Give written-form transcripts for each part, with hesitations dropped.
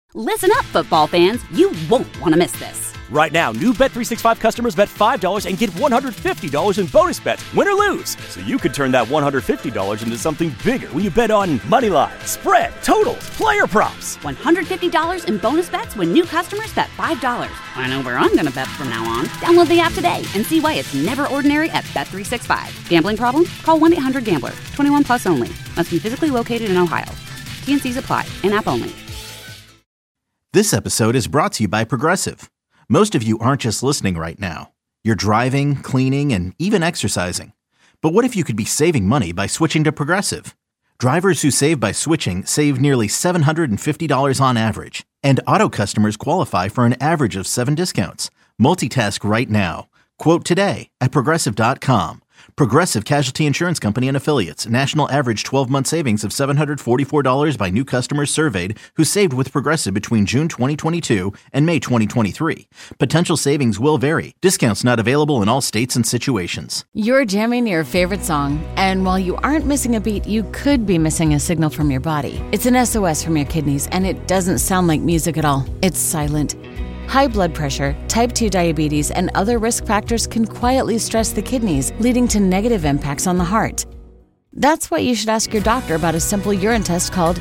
Listen up, football fans. You won't want to miss this. Right now, new Bet365 customers bet $5 and get $150 in bonus bets, win or lose. So you could turn that $150 into something bigger when you bet on money line, spread, totals, player props. $150 in bonus bets when new customers bet $5. I know where I'm going to bet from now on. Download the app today and see why it's never ordinary at Bet365. Gambling problem? Call 1-800-GAMBLER. 21 plus only. Must be physically located in Ohio. T&Cs apply. In-app only. This episode is brought to you by Progressive. Most of you aren't just listening right now. You're driving, cleaning, and even exercising. But what if you could be saving money by switching to Progressive? Drivers who save by switching save nearly $750 on average. And auto customers qualify for an average of 7 discounts. Multitask right now. Quote today at Progressive.com. Progressive Casualty Insurance Company and Affiliates. National average 12-month savings of $744 by new customers surveyed who saved with Progressive between June 2022 and May 2023. Potential savings will vary. Discounts not available in all states and situations. You're jamming your favorite song, and while you aren't missing a beat, you could be missing a signal from your body. It's an SOS from your kidneys, and it doesn't sound like music at all. It's silent. High blood pressure, type 2 diabetes, and other risk factors can quietly stress the kidneys, leading to negative impacts on the heart. That's why you should ask your doctor about a simple urine test called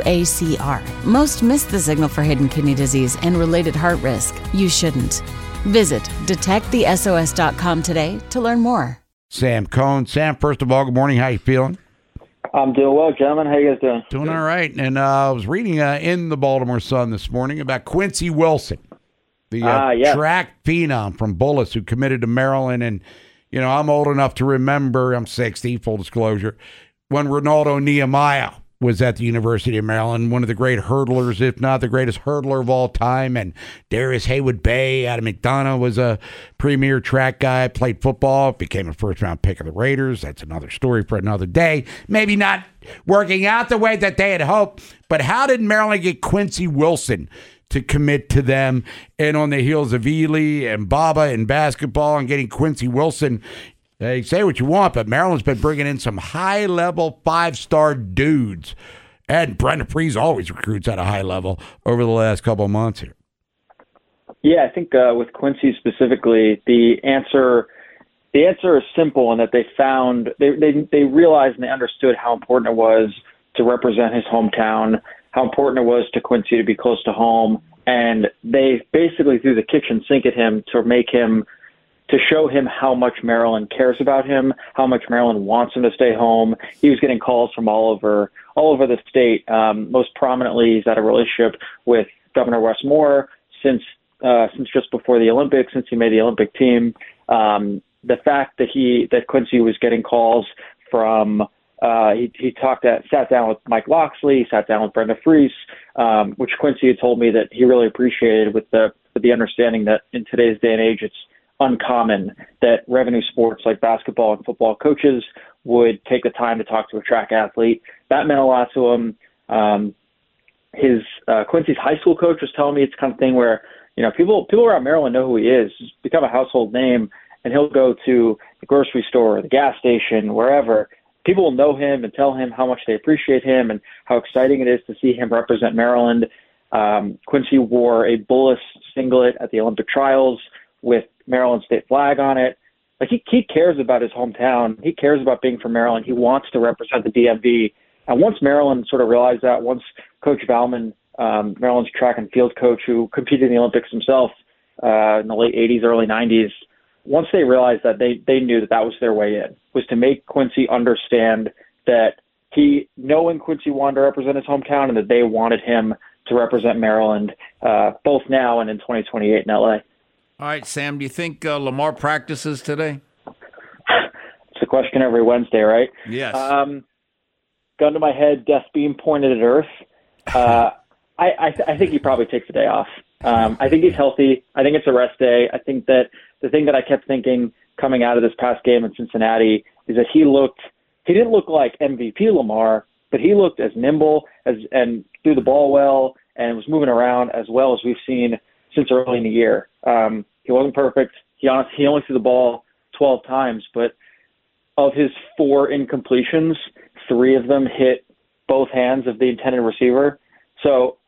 UACR. Most miss the signal for hidden kidney disease and related heart risk. You shouldn't. Visit detectthesos.com today to learn more. Sam Cohn. Sam, first of all, good morning. How you feeling? I'm doing well, gentlemen. How you guys doing? Doing all right. And I was reading in the Baltimore Sun this morning about Quincy Wilson, the track phenom from Bullis who committed to Maryland. And, you know, I'm old enough to remember, I'm 60, full disclosure, when Ronaldo Nehemiah was at the University of Maryland, one of the great hurdlers, if not the greatest hurdler of all time. And Darius Haywood-Bay out of McDonough was a premier track guy, played football, became a first-round pick of the Raiders. That's another story for another day. Maybe not working out the way that they had hoped, but how did Maryland get Quincy Wilson to commit to them? And on the heels of Ely and Baba in basketball and getting Quincy Wilson, hey, say what you want, but Maryland's been bringing in some high-level 5-star dudes. And Brendan Freese always recruits at a high level over the last couple of months here. Yeah, I think with Quincy specifically, the answer is simple in that they realized and they understood how important it was to represent his hometown, how important it was to Quincy to be close to home, and they basically threw the kitchen sink at him to show him how much Maryland cares about him, how much Maryland wants him to stay home. He was getting calls from all over the state. Most prominently, he's had a relationship with Governor Wes Moore since just before the Olympics, since he made the Olympic team. The fact that Quincy was getting calls from he sat down with Mike Loxley, sat down with Brenda Freese, which Quincy had told me that he really appreciated with the understanding that in today's day and age, it's uncommon that revenue sports like basketball and football coaches would take the time to talk to a track athlete. That meant a lot to him. Quincy's high school coach was telling me it's the kind of thing where, you know, people around Maryland know who he is. He's become a household name, and he'll go to the grocery store, the gas station, wherever. People will know him and tell him how much they appreciate him and how exciting it is to see him represent Maryland. Quincy wore a Bullis singlet at the Olympic trials with Maryland state flag on it. Like he cares about his hometown. He cares about being from Maryland. He wants to represent the DMV. And once Maryland sort of realized that, once Coach Valman, Maryland's track and field coach who competed in the Olympics himself in the late 80s, early 90s, once they realized that, they knew that was their way in, was to make Quincy understand that knowing Quincy wanted to represent his hometown and that they wanted him to represent Maryland, both now and in 2028 in LA. All right, Sam, do you think Lamar practices today? It's a question every Wednesday, right? Yes. Gun to my head, death beam pointed at Earth. I think he probably takes the day off. I think he's healthy. I think it's a rest day. I think that the thing that I kept thinking coming out of this past game in Cincinnati is that he didn't look like MVP Lamar, but he looked as nimble and threw the ball well and was moving around as well as we've seen since early in the year. He wasn't perfect. He only threw the ball 12 times, but of his 4 incompletions, 3 of them hit both hands of the intended receiver. So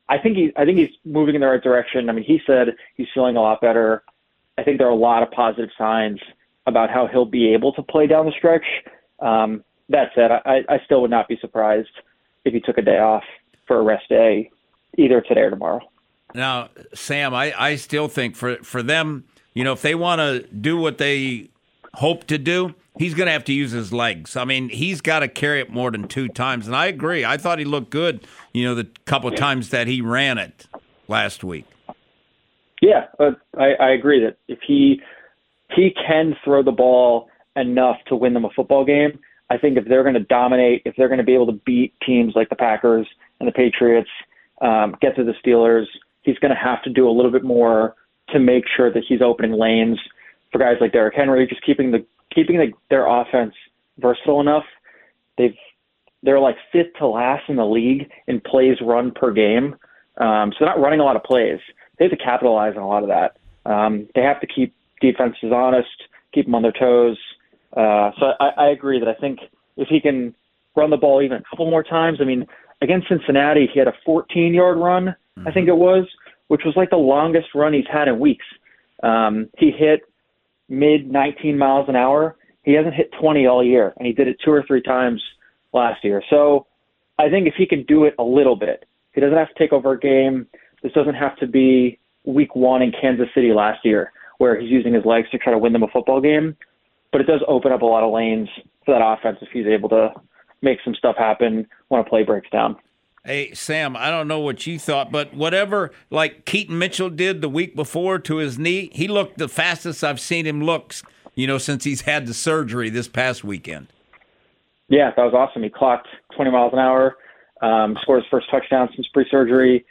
I think he's moving in the right direction. I mean, he said he's feeling a lot better. I think there are a lot of positive signs about how he'll be able to play down the stretch. That said, I still would not be surprised if he took a day off for a rest day, either today or tomorrow. Now, Sam, I still think for them, if they want to do what they hope to do, he's going to have to use his legs. I mean, he's got to carry it more than 2 times. And I agree. I thought he looked good, the couple of times that he ran it last week. Yeah, I agree that if he can throw the ball enough to win them a football game, I think if they're going to dominate, if they're going to be able to beat teams like the Packers and the Patriots, get to the Steelers, he's going to have to do a little bit more to make sure that he's opening lanes for guys like Derrick Henry, just keeping their offense versatile enough. They're like 5th to last in the league in plays run per game. So they're not running a lot of plays. They have to capitalize on a lot of that. They have to keep defenses honest, keep them on their toes. So I agree that I think if he can run the ball even a couple more times, I mean, against Cincinnati, he had a 14-yard run, I think it was, which was like the longest run he's had in weeks. He hit mid-19 miles an hour. He hasn't hit 20 all year, and he did it 2 or 3 times last year. So I think if he can do it a little bit, he doesn't have to take over a game. This doesn't have to be week 1 in Kansas City last year where he's using his legs to try to win them a football game. But it does open up a lot of lanes for that offense if he's able to make some stuff happen when a play breaks down. Hey, Sam, I don't know what you thought, but whatever, like Keaton Mitchell did the week before to his knee, he looked the fastest I've seen him look, since he's had the surgery this past weekend. Yeah, that was awesome. He clocked 20 miles an hour, scored his first touchdown since pre-surgery.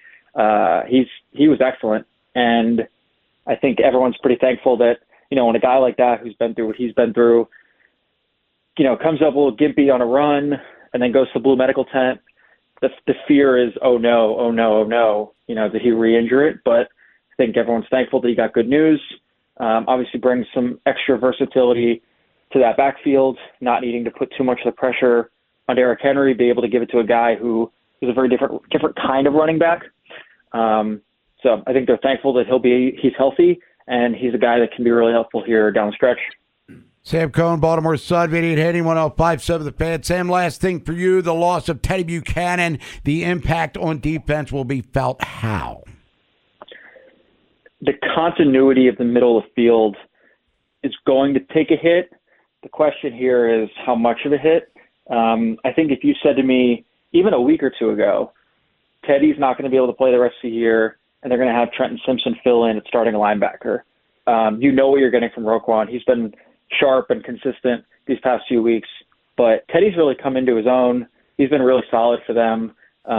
He was excellent, and I think everyone's pretty thankful that, when a guy like that who's been through what he's been through, comes up a little gimpy on a run and then goes to the Blue Medical tent, the fear is, oh no, did he re-injure it? But I think everyone's thankful that he got good news. Obviously brings some extra versatility to that backfield, not needing to put too much of the pressure on Derrick Henry, be able to give it to a guy who is a very different kind of running back. So I think they're thankful that he's healthy, and he's a guy that can be really helpful here down the stretch. Sam Cohn, Baltimore Sun, 88-105.7 The Fan. Sam, last thing for you, the loss of Teddy Buchanan, the impact on defense will be felt how? The continuity of the middle of the field is going to take a hit. The question here is how much of a hit. I think if you said to me even a week or 2 ago, Teddy's not going to be able to play the rest of the year, and they're going to have Trenton Simpson fill in at starting linebacker. You know what you're getting from Roquan. He's been sharp and consistent these past few weeks, but Teddy's really come into his own. He's been really solid for them.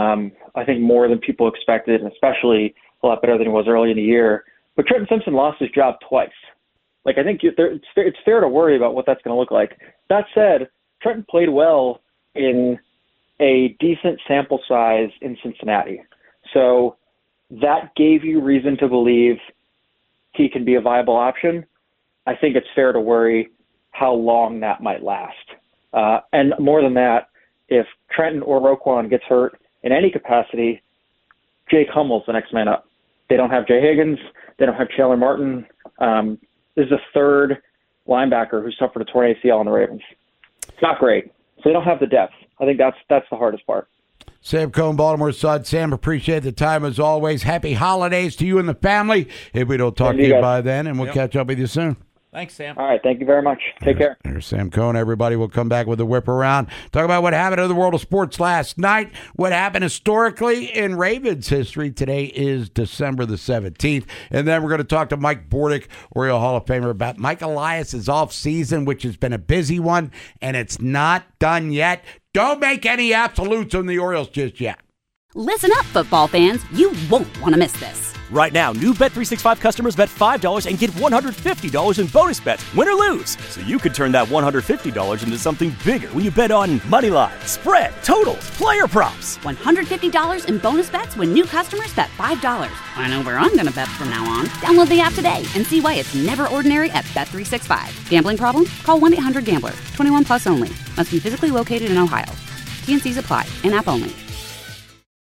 I think more than people expected, and especially a lot better than he was early in the year. But Trenton Simpson lost his job twice. I think it's fair to worry about what that's going to look like. That said, Trenton played well in a decent sample size in Cincinnati. So that gave you reason to believe he can be a viable option. I think it's fair to worry how long that might last. And more than that, if Trenton or Roquan gets hurt in any capacity, Jake Hummel's the next man up. They don't have Jay Higgins. They don't have Chandler Martin. This is a third linebacker who suffered a torn ACL in the Ravens. It's not great. So they don't have the depth. I think that's the hardest part. Sam Cohn, Baltimore Sun. Sam, appreciate the time as always. Happy holidays to you and the family. If we don't talk to you by then, and we'll catch up with you soon. Thanks, Sam. All right. Thank you very much. Take care. There's Sam Cohn. Everybody will come back with a whip around. Talk about what happened in the world of sports last night, what happened historically in Ravens history. Today is December the 17th. And then we're going to talk to Mike Bordick, Oriole Hall of Famer, about Mike Elias' off season, which has been a busy one, and it's not done yet. Don't make any absolutes on the Orioles just yet. Listen up, football fans. You won't want to miss this. Right now, new Bet365 customers bet $5 and get $150 in bonus bets, win or lose. So you could turn that $150 into something bigger when you bet on money line, spread, totals, player props. $150 in bonus bets when new customers bet $5. I know where I'm going to bet from now on. Download the app today and see why it's never ordinary at Bet365. Gambling problem? Call 1-800-GAMBLER. 21 plus only. Must be physically located in Ohio. T&Cs apply. In-app only.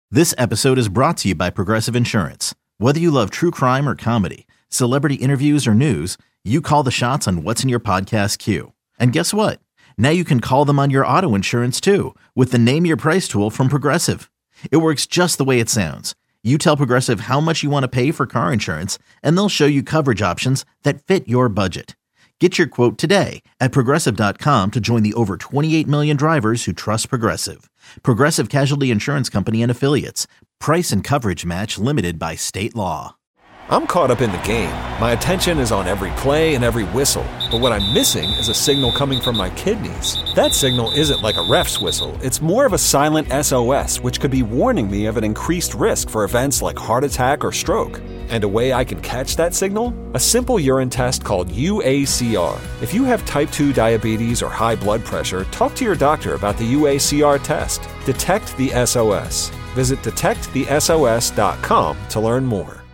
This episode is brought to you by Progressive Insurance. Whether you love true crime or comedy, celebrity interviews or news, you call the shots on what's in your podcast queue. And guess what? Now you can call them on your auto insurance too with the Name Your Price tool from Progressive. It works just the way it sounds. You tell Progressive how much you want to pay for car insurance, and they'll show you coverage options that fit your budget. Get your quote today at Progressive.com to join the over 28 million drivers who trust Progressive. Progressive Casualty Insurance Company and Affiliates. Price and coverage match limited by state law. I'm caught up in the game. My attention is on every play and every whistle. But what I'm missing is a signal coming from my kidneys. That signal isn't like a ref's whistle. It's more of a silent SOS, which could be warning me of an increased risk for events like heart attack or stroke. And a way I can catch that signal? A simple urine test called UACR. If you have type 2 diabetes or high blood pressure, talk to your doctor about the UACR test. Detect the SOS. Visit detectthesos.com to learn more.